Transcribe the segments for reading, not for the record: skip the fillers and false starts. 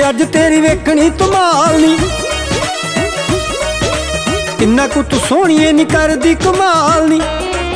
अज तेरी वेखनी धमाल नी, किन्ना कु तू सोहणीए नी करदी कमाल नी।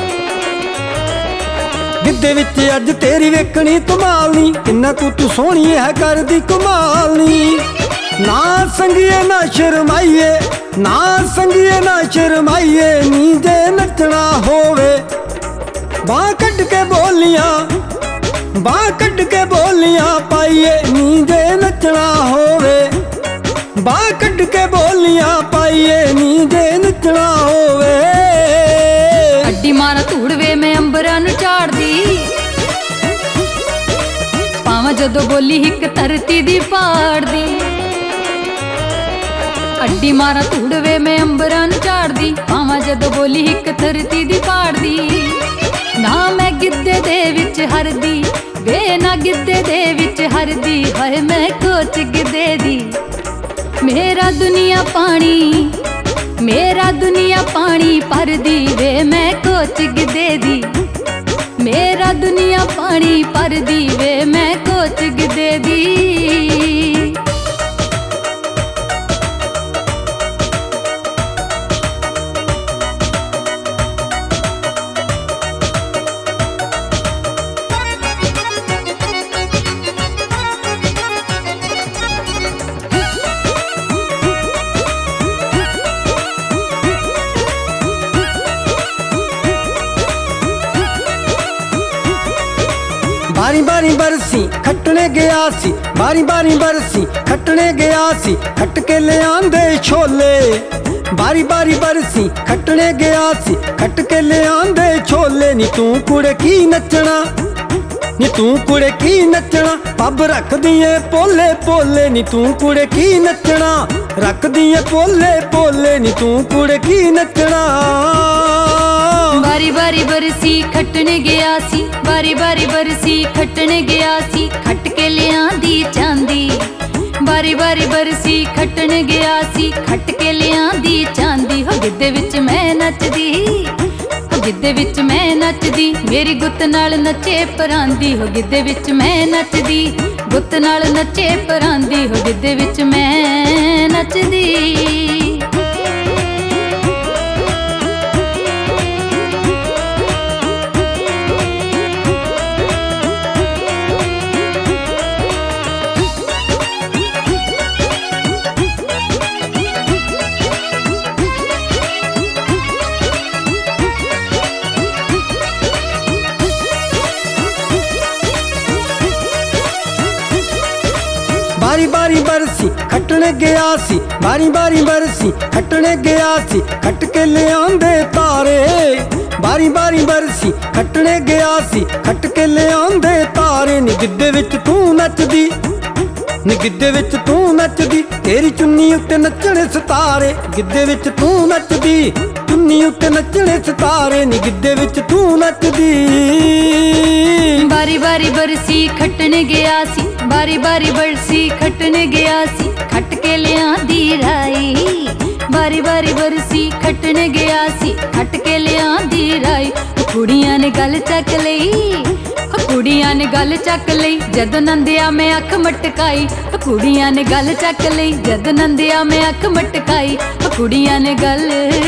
गिद्धे विच अज तेरी वेखनी धमाल नी, किन्ना कु तू सोहणीए है करदी कमाल नी। ना संगिए ना शरमाइए, ना संगिए ना शरमाइए नी, जे नचना होवे बांह कड्ड के बोलियां, बांह कड्ड के बोलियां पाइए नी, जे नचना होवे बांह कड्ड के बोलियां पाइए नी, जे नचना होवे। अड्डी मारा धूड़ वे मैं अंबरां नूं झाड़दी, पावां जदों बोली हिक धरती दी पाड़दी। अड्डी मारा धूड़ वे मैं अंबरां नूं झाड़दी, पावां जदों बोली हिक धरती दी पाड़दी। ना मैं गिद्धे दे विच हरदी वे, ना गिद्धे दे विच हरदी, हाय मैं कोच गिद्धे दी। मेरा दुनिया पानी, मेरा दुनिया पानी भरदी वे, मैं कोच गिद्धे दी। मेरा दुनिया पानी भरदी वे, मैं कोच गिद्धे दी। बारी बारी बरसी खटने गया सी, बारी बारी बरसी खटने गया सी, खट के ले आंदे छोले। बारी बारी बरसी खटने गया सी, खट के ले आंदे छोले। नी तू कुड़े की नचना, नी तू कुड़े की नचना, पब रख दिए पोले पोले। नी तू कुड़े की नचना, रख दिए पोले पोले। नी तू कुड़े की नचना। बारी बारी बरसी खटने गया सी, बारी बारी बरसी खटने गया सी, खट के ले आंदी चांदी। बारी बारी बरसी खटने गया सी, खट के ले आंदी चांदी। हो गिद्धे विच मैं नचदी, हो गिद्धे विच मैं नचदी, मेरी गुत्त नाल नचे परांदी। हो गिद्धे विच मैं नचदी, गुत्त नाल नचे परांदी। हो गिद्धे विच मैं नचदी। बारी बारी बरसी खटने गया सी, बारी बारी बरसी खटने गया सी, खट के ले आंदे तारे। बारी बारी बरसी खटने गया सी, खट के ले आंदे तारे। नी गिद्धे विच तू नचदी, नी गिद्धे विच तू नचदी, तेरी चुन्नी उत्ते नचने सितारे। गिद्धे विच तू नचदी, चुन्नी उत्ते नचने सितारे। नी गिद्धे विच तू नचदी। बारी बारी बरसी खटने गया सी, बारी बारी बरसी खटने गया सी, खट के ले आंदी राई। बारी बारी बरसी खटने गया सी, खट के ले आंदी राई। कुड़ियां ने गल चक लई, कुड़ियां ने गल चक लई, जद नंदिया मैं अख मटकाई। कुड़ियां ने गल चक लई, जद नंदिया मैं अख मटकाई। कुड़ियां ने गल